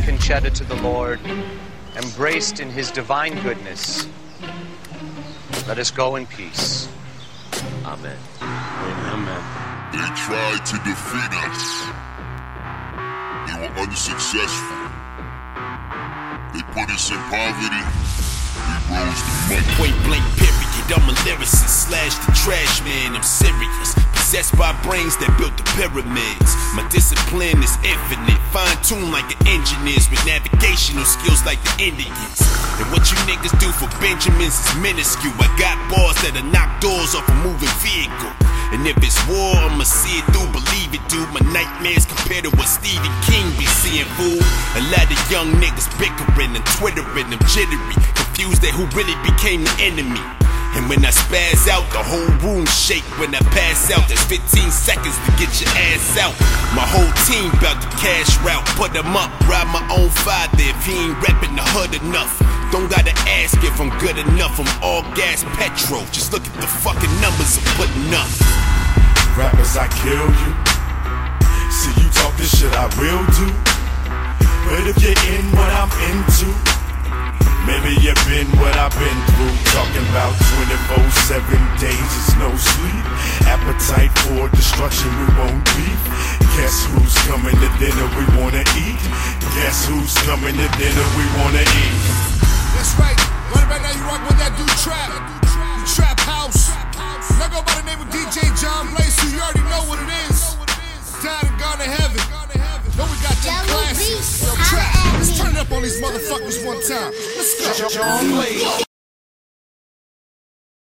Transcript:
Conchetta to the Lord, embraced in his divine goodness. Let us go in peace. Amen. Amen. They tried to defeat us. They were unsuccessful. They put us in poverty. We rose to money. Point blank period, I'm a lyricist slash the trash man, I'm serious. Possessed by brains that built the pyramids. My discipline is infinite, fine-tuned like an engineer's, with navigational skills like the Indians. And what you niggas do for Benjamins is minuscule. I got bars that'll knock doors off a moving vehicle. And if it's war, I'ma see it through, believe it, dude. My nightmares compared to what Stephen King be seeing, fool. A lot of young niggas bickering and twittering, them jittery, confused at who really became the enemy. And when I spaz out, the whole room shake. When I pass out, there's 15 seconds to get your ass out. My whole team bout to cash route, put them up, ride my own father if he ain't reppin' the hood enough. Don't gotta ask if I'm good enough, I'm all gas petrol. Just look at the fucking numbers I'm putting up. Rappers, I kill you. See you talk this shit, I will do. But if you're in what I'm into, maybe you've been what I've been through. Talking about 24/7 days, it's no sleep. Appetite for destruction, we won't beef. Guess who's coming to dinner we wanna eat? Guess who's coming to dinner we wanna eat? That's right, right now you rock with that dude Trap. You Trap House. Now go by the name of DJ John Blaze, so you already know what it is. Down and gone to heaven. Know we got them classics. Yo, Trap, let's turn it up on these motherfuckers one time. Let's go.